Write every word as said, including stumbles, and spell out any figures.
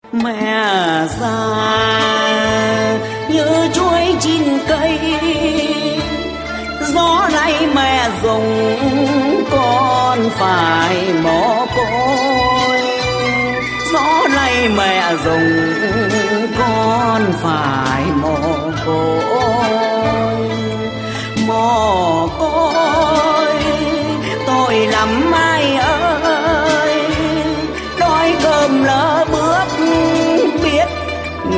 Mẹ già như chuối chín cây, gió lay mẹ dùng con phải mồ côi. Gió lay mẹ dùng con phải mồ côi, mồ côi